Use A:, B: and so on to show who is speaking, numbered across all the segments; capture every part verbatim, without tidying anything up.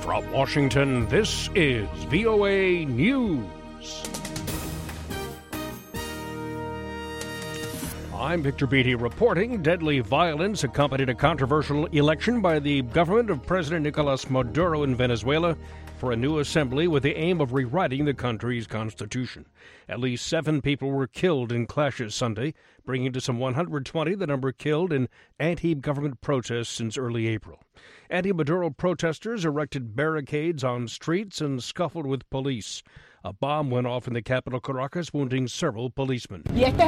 A: From Washington, this is V O A News. I'm Victor Beatty reporting deadly violence accompanied a controversial election by the government of President Nicolas Maduro in Venezuela for a new assembly with the aim of rewriting the country's constitution. At least seven people were killed in clashes Sunday, bringing to some one hundred twenty the number killed in anti-government protests since early April. Anti-Maduro protesters erected barricades on streets and scuffled with police. A bomb went off in the capital, Caracas, wounding several policemen.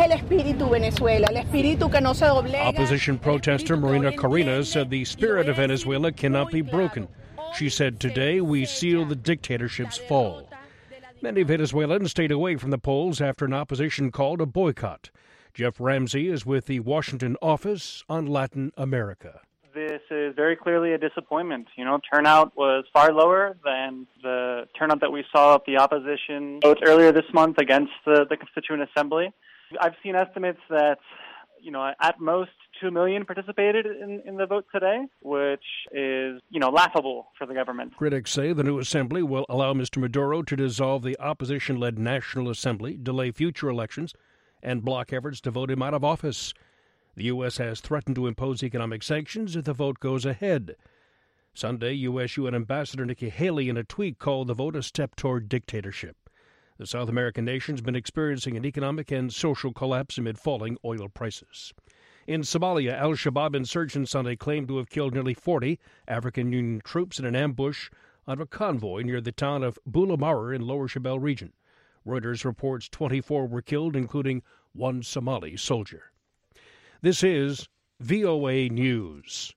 A: Opposition protester Marina Corina said the spirit of Venezuela cannot be broken. She said, "Today we seal the dictatorship's fall." Many Venezuelans stayed away from the polls after an opposition called a boycott. Jeff Ramsey is with the Washington office on Latin America.
B: This is very clearly a disappointment. You know, turnout was far lower than the turnout that we saw at the opposition votes earlier this month against the, the Constituent Assembly. I've seen estimates that, you know, at most two million participated in, in the vote today, which is, you know, laughable for the government.
A: Critics say the new assembly will allow Mister Maduro to dissolve the opposition-led National Assembly, delay future elections, and block efforts to vote him out of office. The U S has threatened to impose economic sanctions if the vote goes ahead. Sunday, U S U N Ambassador Nikki Haley in a tweet called the vote a step toward dictatorship. The South American nation's been experiencing an economic and social collapse amid falling oil prices. In Somalia, al-Shabaab insurgents Sunday claimed to have killed nearly forty African Union troops in an ambush on a convoy near the town of Bulamara in Lower Shabelle region. Reuters reports twenty-four were killed, including one Somali soldier. This is V O A News.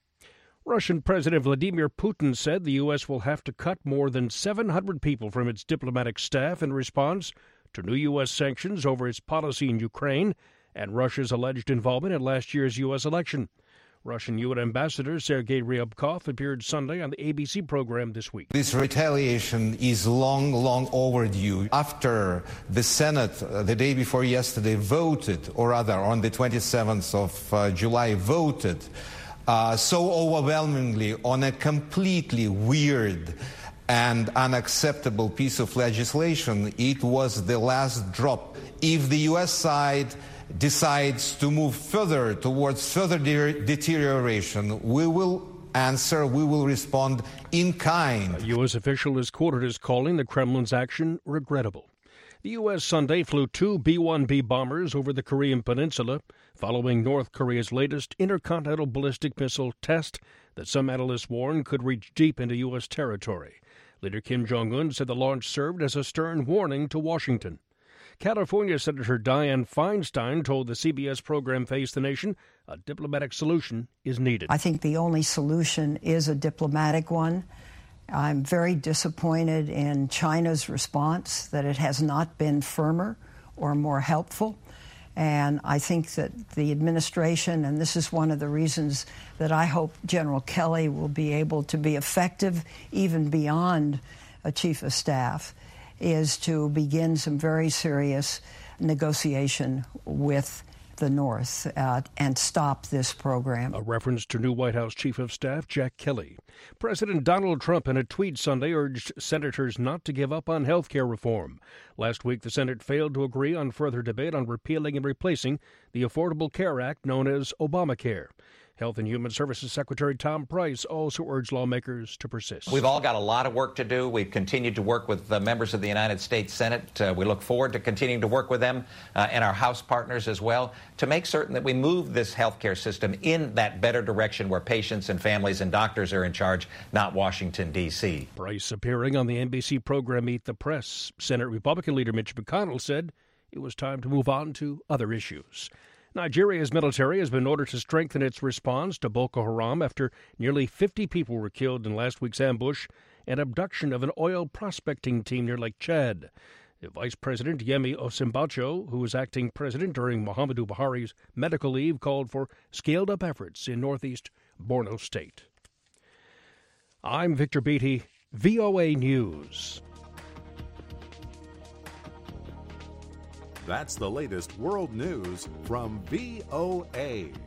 A: Russian President Vladimir Putin said the U S will have to cut more than seven hundred people from its diplomatic staff in response to new U S sanctions over its policy in Ukraine and Russia's alleged involvement in last year's U S election. Russian U N Ambassador Sergei Ryabkov appeared Sunday on the A B C program This Week.
C: This retaliation is long, long overdue. After the Senate, uh, the day before yesterday, voted, or rather on the twenty-seventh of uh, July, voted uh, so overwhelmingly on a completely weird and unacceptable piece of legislation, it was the last drop. If the U S side decides to move further towards further de- deterioration, we will answer, we will respond in kind.
A: A U S official is quoted as calling the Kremlin's action regrettable. The U S Sunday flew two B one B bombers over the Korean peninsula following North Korea's latest intercontinental ballistic missile test that some analysts warn could reach deep into U S territory. Leader Kim Jong-un said the launch served as a stern warning to Washington. California Senator Dianne Feinstein told the C B S program Face the Nation a diplomatic solution is needed.
D: I think the only solution is a diplomatic one. I'm very disappointed in China's response, that it has not been firmer or more helpful. And I think that the administration, and this is one of the reasons that I hope General Kelly will be able to be effective even beyond a chief of staff, is to begin some very serious negotiation with the North uh, and stop this program.
A: A reference to new White House Chief of Staff Jack Kelly. President Donald Trump in a tweet Sunday urged senators not to give up on health care reform. Last week, the Senate failed to agree on further debate on repealing and replacing the Affordable Care Act known as Obamacare. Health and Human Services Secretary Tom Price also urged lawmakers to persist.
E: We've all got a lot of work to do. We've continued to work with the members of the United States Senate. Uh, we look forward to continuing to work with them uh, and our House partners as well to make certain that we move this healthcare system in that better direction where patients and families and doctors are in charge, not Washington, D C
A: Price appearing on the N B C program Meet the Press. Senate Republican leader Mitch McConnell said it was time to move on to other issues. Nigeria's military has been ordered to strengthen its response to Boko Haram after nearly fifty people were killed in last week's ambush and abduction of an oil prospecting team near Lake Chad. Vice President Yemi Osinbajo, who was acting president during Muhammadu Buhari's medical leave, called for scaled-up efforts in northeast Borno State. I'm Victor Beatty, V O A News.
F: That's the latest world news from V O A.